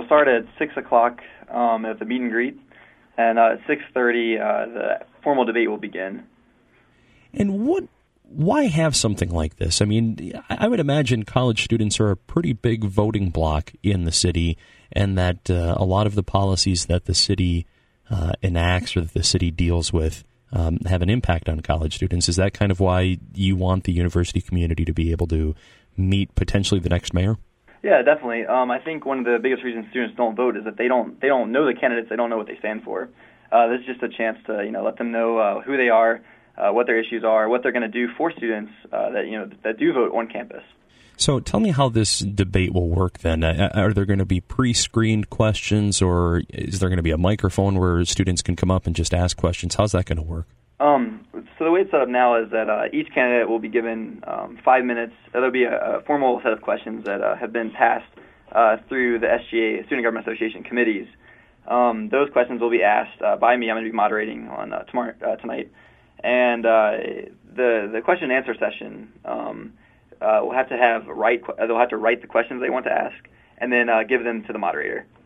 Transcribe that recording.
it'll start at 6 o'clock at the meet and greet, and at 6:30 the formal debate will begin. And why have something like this? I mean, I would imagine college students are a pretty big voting bloc in the city, and that a lot of the policies that the city enacts or that the city deals with have an impact on college students. Is that kind of why you want the university community to be able to meet potentially the next mayor? Yeah, definitely. I think one of the biggest reasons students don't vote is that they don't know the candidates. They don't know what they stand for. This is just a chance to let them know who they are, what their issues are, what they're going to do for students that do vote on campus. So tell me how this debate will work then. Are there going to be pre-screened questions, or is there going to be a microphone where students can come up and just ask questions? How's that going to work? So the way it's set up now is that each candidate will be given 5 minutes. There'll be a formal set of questions that have been passed through the SGA, Student Government Association committees. Those questions will be asked by me. I'm going to be moderating on tonight. And the question and answer session will have to have they'll have to write the questions they want to ask and then give them to the moderator.